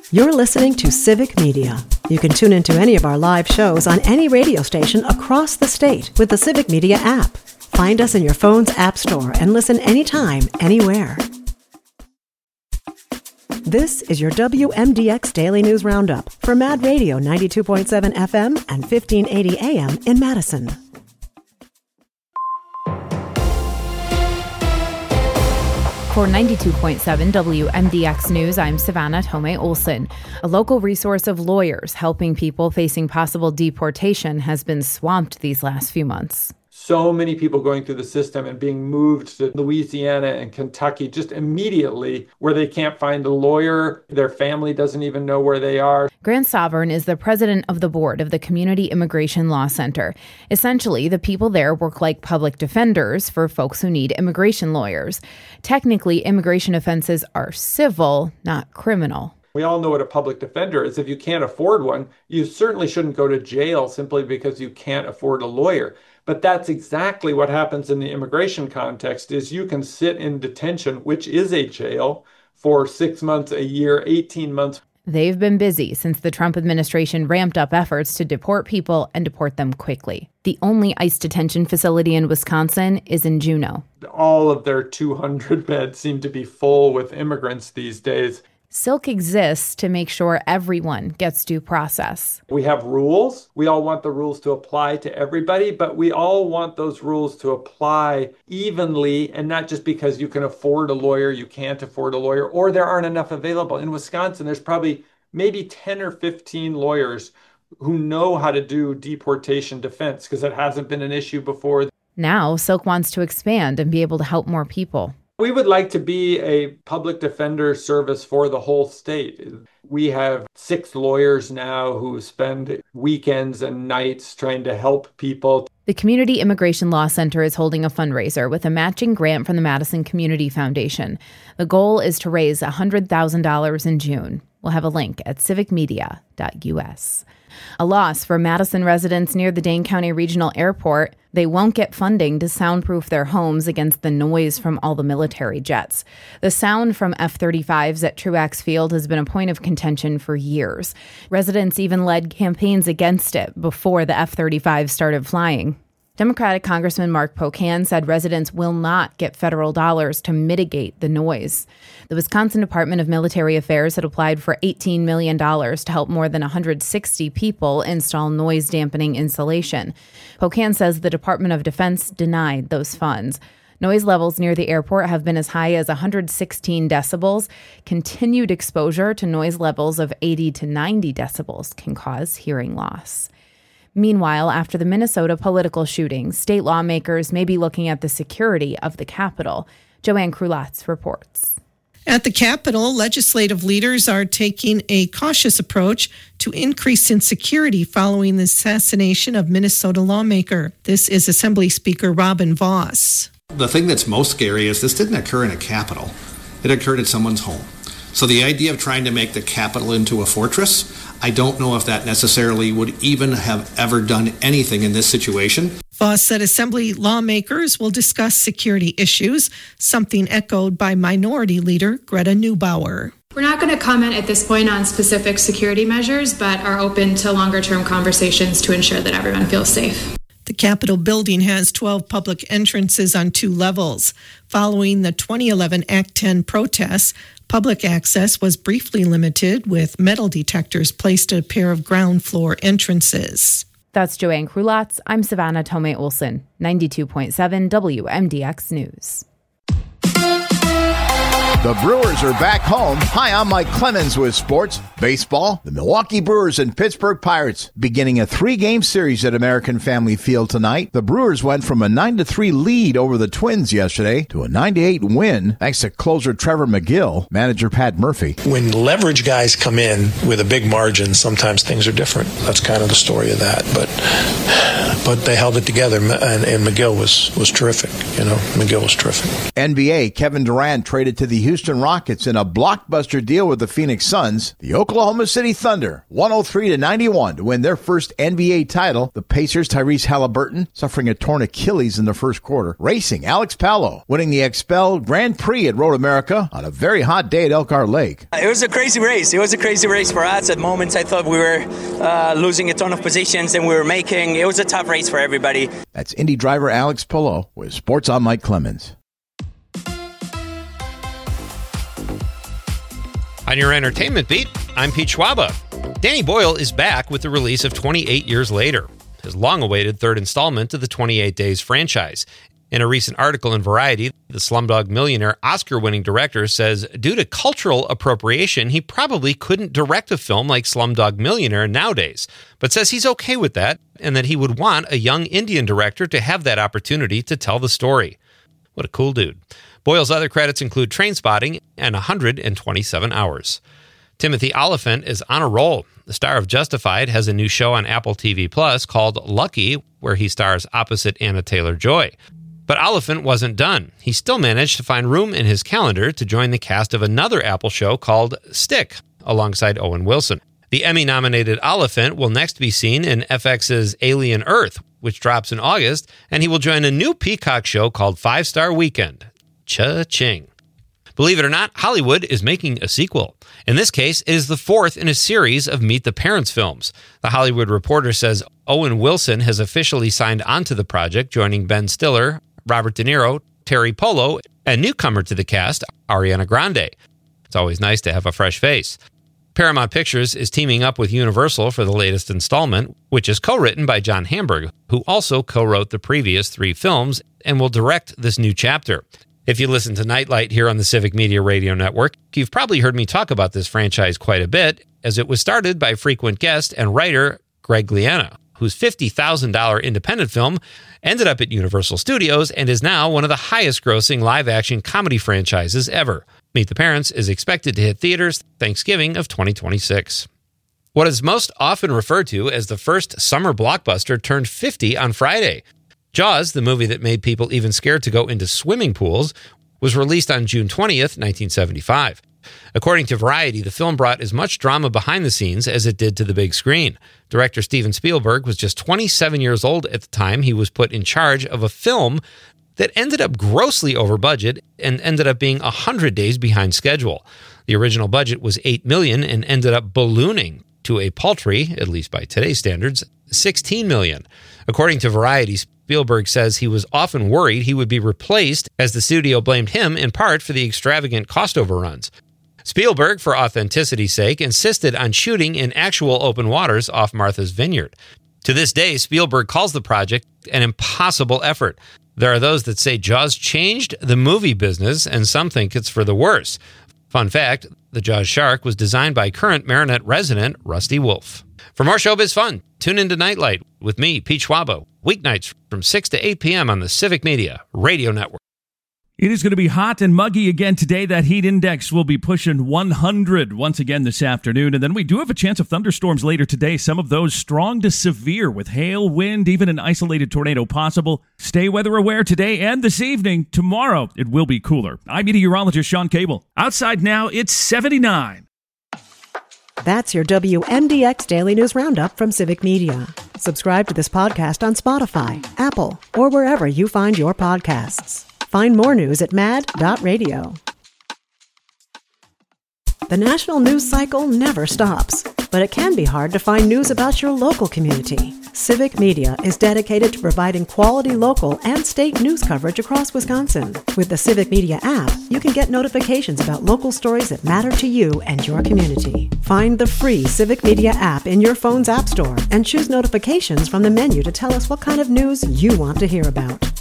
You're listening to Civic Media. You can tune into any of our live shows on any radio station across the state with the Civic Media app. Find us in your phone's app store and listen anytime, anywhere. This is your WMDX Daily News Roundup for Mad Radio 92.7 FM and 1580 AM in Madison. For 92.7 WMDX News, I'm Savannah Tomei Olson. A local resource of lawyers helping people facing possible deportation has been swamped these last few months. So many people going through the system and being moved to Louisiana and Kentucky just immediately where they can't find a lawyer. Their family doesn't even know where they are. Grant Sovern is the president of the board of the Community Immigration Law Center. Essentially, the people there work like public defenders for folks who need immigration lawyers. Technically, immigration offenses are civil, not criminal. We all know what a public defender is. If you can't afford one, you certainly shouldn't go to jail simply because you can't afford a lawyer. But that's exactly what happens in the immigration context is you can sit in detention, which is a jail, for 6 months, a year, 18 months. They've been busy since the Trump administration ramped up efforts to deport people and deport them quickly. The only ICE detention facility in Wisconsin is in Juneau. All of their 200 beds seem to be full with immigrants these days. Silk exists to make sure everyone gets due process. We have rules. We all want the rules to apply to everybody, but we all want those rules to apply evenly and not just because you can afford a lawyer, you can't afford a lawyer, or there aren't enough available. In Wisconsin, there's probably maybe 10 or 15 lawyers who know how to do deportation defense because it hasn't been an issue before. Now, Silk wants to expand and be able to help more people. We would like to be a public defender service for the whole state. We have 6 lawyers now who spend weekends and nights trying to help people. The Community Immigration Law Center is holding a fundraiser with a matching grant from the Madison Community Foundation. The goal is to raise $100,000 in June. We'll have a link at civicmedia.us. A loss for Madison residents near the Dane County Regional Airport. They won't get funding to soundproof their homes against the noise from all the military jets. The sound from F-35s at Truax Field has been a point of contention for years. Residents even led campaigns against it before the F-35 started flying. Democratic Congressman Mark Pocan said residents will not get federal dollars to mitigate the noise. The Wisconsin Department of Military Affairs had applied for $18 million to help more than 160 people install noise-dampening insulation. Pocan says the Department of Defense denied those funds. Noise levels near the airport have been as high as 116 decibels. Continued exposure to noise levels of 80 to 90 decibels can cause hearing loss. Meanwhile, after the Minnesota political shootings, state lawmakers may be looking at the security of the Capitol. Joanne Krulatz reports. At the Capitol, legislative leaders are taking a cautious approach to increase in security following the assassination of Minnesota lawmaker. This is Assembly Speaker Robin Vos. The thing that's most scary is this didn't occur in a Capitol. It occurred at someone's home. So the idea of trying to make the Capitol into a fortress, I don't know if that necessarily would even have ever done anything in this situation. Vos said Assembly lawmakers will discuss security issues, something echoed by Minority Leader Greta Neubauer. We're not going to comment at this point on specific security measures, but are open to longer-term conversations to ensure that everyone feels safe. The Capitol building has 12 public entrances on 2 levels. Following the 2011 Act 10 protests, public access was briefly limited with metal detectors placed at a pair of ground floor entrances. That's Joanne Krulatz. I'm Savannah Tomei Olson, 92.7 WMDX News. The Brewers are back home. Hi, I'm Mike Clemens with sports. Baseball, the Milwaukee Brewers and Pittsburgh Pirates beginning a 3-game series at American Family Field tonight. The Brewers went from a 9-3 lead over the Twins yesterday to a 9-8 win thanks to closer Trevor McGill, manager Pat Murphy. When leverage guys come in with a big margin, sometimes things are different. That's kind of the story of that. But they held it together, and McGill was terrific. McGill was terrific. NBA, Kevin Durant traded to the Houston Rockets in a blockbuster deal with the Phoenix Suns. The Oklahoma City Thunder, 103-91 to win their first NBA title. The Pacers' Tyrese Halliburton suffering a torn Achilles in the first quarter. Racing, Alex Palou winning the XPEL Grand Prix at Road America on a very hot day at Elkhart Lake. It was a crazy race. It was a crazy race for us. At moments, I thought we were losing a ton of positions, and we were making. It was a tough race for everybody. That's Indy driver Alex Palou with Sports on Mike Clemens. On your entertainment beat, I'm Pete Schwaba. Danny Boyle is back with the release of 28 Years Later, his long-awaited third installment of the 28 Days franchise. In a recent article in Variety, the Slumdog Millionaire Oscar-winning director says due to cultural appropriation, he probably couldn't direct a film like Slumdog Millionaire nowadays, but says he's okay with that and that he would want a young Indian director to have that opportunity to tell the story. What a cool dude. Boyle's other credits include Trainspotting and 127 Hours. Timothy Olyphant is on a roll. The star of Justified has a new show on Apple TV Plus called Lucky, where he stars opposite Anna Taylor-Joy. But Olyphant wasn't done. He still managed to find room in his calendar to join the cast of another Apple show called Stick, alongside Owen Wilson. The Emmy-nominated Olyphant will next be seen in FX's Alien Earth, which drops in August, and he will join a new Peacock show called 5 Star Weekend. Cha-ching. Believe it or not, Hollywood is making a sequel. In this case, it is the fourth in a series of Meet the Parents films. The Hollywood Reporter says Owen Wilson has officially signed onto the project, joining Ben Stiller, Robert De Niro, Terry Polo, and newcomer to the cast, Ariana Grande. It's always nice to have a fresh face. Paramount Pictures is teaming up with Universal for the latest installment, which is co-written by John Hamburg, who also co-wrote the previous 3 films and will direct this new chapter. If you listen to Nightlight here on the Civic Media Radio Network, you've probably heard me talk about this franchise quite a bit, as it was started by frequent guest and writer Greg Gliena, whose $50,000 independent film ended up at Universal Studios and is now one of the highest-grossing live-action comedy franchises ever. Meet the Parents is expected to hit theaters Thanksgiving of 2026. What is most often referred to as the first summer blockbuster turned 50 on Friday. Jaws, the movie that made people even scared to go into swimming pools, was released on June 20th, 1975. According to Variety, the film brought as much drama behind the scenes as it did to the big screen. Director Steven Spielberg was just 27 years old at the time he was put in charge of a film that ended up grossly over budget and ended up being 100 days behind schedule. The original budget was $8 million and ended up ballooning to a paltry, at least by today's standards, $16 million. According to Variety, Spielberg says he was often worried he would be replaced, as the studio blamed him in part for the extravagant cost overruns. Spielberg, for authenticity's sake, insisted on shooting in actual open waters off Martha's Vineyard. To this day, Spielberg calls the project an impossible effort. There are those that say Jaws changed the movie business, and some think it's for the worse. Fun fact, the Jaws shark was designed by current Marinette resident Rusty Wolf. For more showbiz fun, tune into Nightlight with me, Pete Schwabo, weeknights from 6 to 8 p.m. on the Civic Media Radio Network. It is going to be hot and muggy again today. That heat index will be pushing 100 once again this afternoon. And then we do have a chance of thunderstorms later today. Some of those strong to severe with hail, wind, even an isolated tornado possible. Stay weather aware today and this evening. Tomorrow, it will be cooler. I'm meteorologist Sean Cable. Outside now, it's 79. That's your WMDX Daily News Roundup from Civic Media. Subscribe to this podcast on Spotify, Apple, or wherever you find your podcasts. Find more news at mad.radio. The national news cycle never stops, but it can be hard to find news about your local community. Civic Media is dedicated to providing quality local and state news coverage across Wisconsin. With the Civic Media app, you can get notifications about local stories that matter to you and your community. Find the free Civic Media app in your phone's app store and choose notifications from the menu to tell us what kind of news you want to hear about.